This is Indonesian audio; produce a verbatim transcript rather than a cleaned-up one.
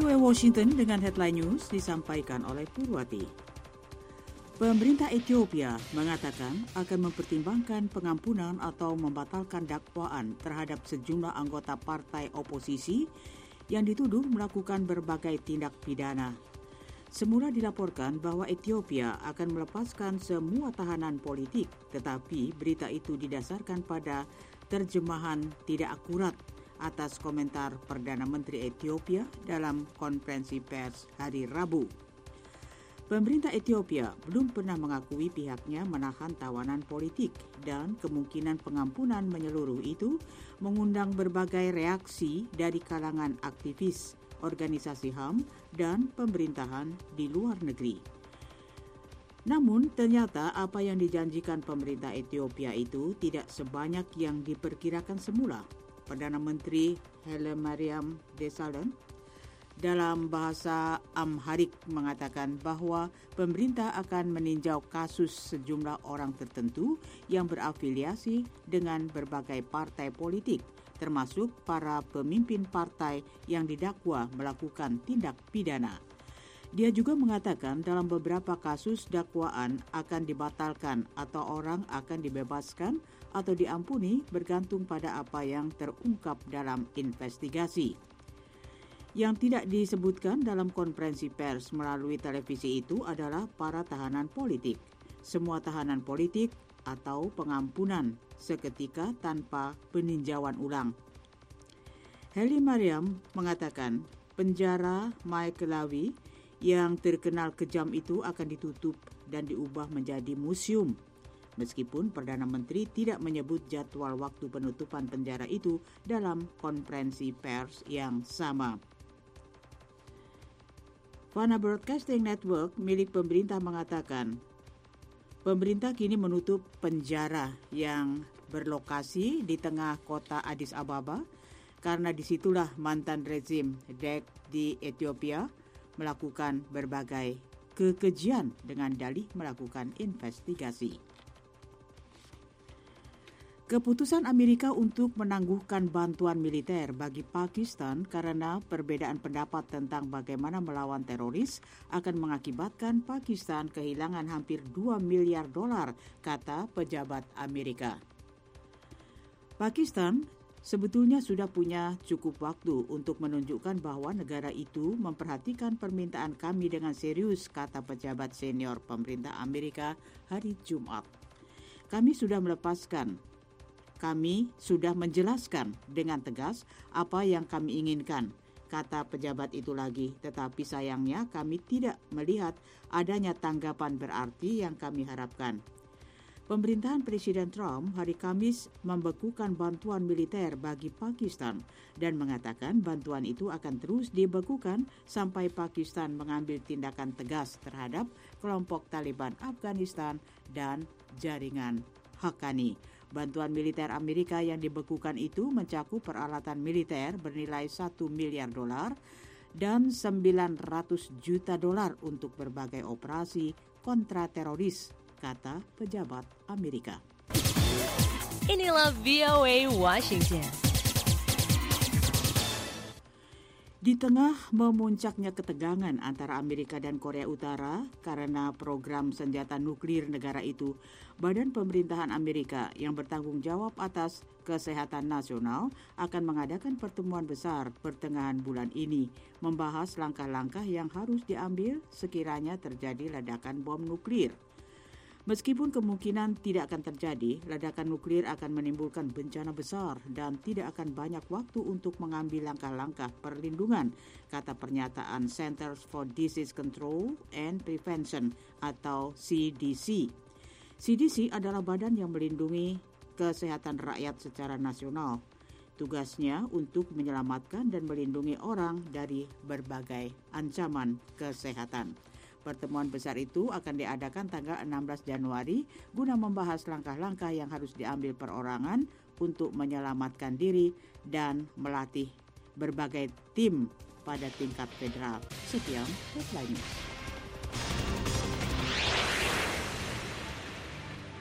V O A Washington dengan headline news disampaikan oleh Purwati. Pemerintah Ethiopia mengatakan akan mempertimbangkan pengampunan atau membatalkan dakwaan terhadap sejumlah anggota partai oposisi yang dituduh melakukan berbagai tindak pidana. Semula dilaporkan bahwa Ethiopia akan melepaskan semua tahanan politik, tetapi berita itu didasarkan pada terjemahan tidak akurat atas komentar Perdana Menteri Ethiopia dalam konferensi pers hari Rabu. Pemerintah Ethiopia belum pernah mengakui pihaknya menahan tawanan politik dan kemungkinan pengampunan menyeluruh itu mengundang berbagai reaksi dari kalangan aktivis, organisasi H A M, dan pemerintahan di luar negeri. Namun ternyata apa yang dijanjikan pemerintah Ethiopia itu tidak sebanyak yang diperkirakan semula. Perdana Menteri Haile Mariam Desalegn dalam bahasa Amharic mengatakan bahwa pemerintah akan meninjau kasus sejumlah orang tertentu yang berafiliasi dengan berbagai partai politik, termasuk para pemimpin partai yang didakwa melakukan tindak pidana. Dia juga mengatakan dalam beberapa kasus dakwaan akan dibatalkan atau orang akan dibebaskan atau diampuni bergantung pada apa yang terungkap dalam investigasi. Yang tidak disebutkan dalam konferensi pers melalui televisi itu adalah para tahanan politik, semua tahanan politik atau pengampunan seketika tanpa peninjauan ulang. Haile Mariam mengatakan penjara Maekelawi yang terkenal kejam itu akan ditutup dan diubah menjadi museum. Meskipun Perdana Menteri tidak menyebut jadwal waktu penutupan penjara itu dalam konferensi pers yang sama. Fana Broadcasting Network milik pemerintah mengatakan, pemerintah kini menutup penjara yang berlokasi di tengah kota Addis Ababa karena disitulah mantan rezim Dek di Ethiopia melakukan berbagai kekejian dengan dalih melakukan investigasi. Keputusan Amerika untuk menangguhkan bantuan militer bagi Pakistan karena perbedaan pendapat tentang bagaimana melawan teroris akan mengakibatkan Pakistan kehilangan hampir dua miliar dolar, kata pejabat Amerika. Pakistan sebetulnya sudah punya cukup waktu untuk menunjukkan bahwa negara itu memperhatikan permintaan kami dengan serius, kata pejabat senior pemerintah Amerika hari Jumat. Kami sudah melepaskan, kami sudah menjelaskan dengan tegas apa yang kami inginkan, kata pejabat itu lagi. Tetapi sayangnya kami tidak melihat adanya tanggapan berarti yang kami harapkan. Pemerintahan Presiden Trump hari Kamis membekukan bantuan militer bagi Pakistan dan mengatakan bantuan itu akan terus dibekukan sampai Pakistan mengambil tindakan tegas terhadap kelompok Taliban Afghanistan dan jaringan Haqqani. Bantuan militer Amerika yang dibekukan itu mencakup peralatan militer bernilai satu miliar dolar dan sembilan ratus juta dolar untuk berbagai operasi kontrateroris, kata pejabat Amerika. Inilah V O A Washington. Di tengah memuncaknya ketegangan antara Amerika dan Korea Utara karena program senjata nuklir negara itu, Badan Pemerintahan Amerika yang bertanggung jawab atas kesehatan nasional akan mengadakan pertemuan besar pertengahan bulan ini, membahas langkah-langkah yang harus diambil sekiranya terjadi ledakan bom nuklir. Meskipun kemungkinan tidak akan terjadi, ledakan nuklir akan menimbulkan bencana besar dan tidak akan banyak waktu untuk mengambil langkah-langkah perlindungan, kata pernyataan Centers for Disease Control and Prevention atau C D C. C D C adalah badan yang melindungi kesehatan rakyat secara nasional. Tugasnya untuk menyelamatkan dan melindungi orang dari berbagai ancaman kesehatan. Pertemuan besar itu akan diadakan tanggal enam belas Januari guna membahas langkah-langkah yang harus diambil perorangan untuk menyelamatkan diri dan melatih berbagai tim pada tingkat federal. Sekian headline.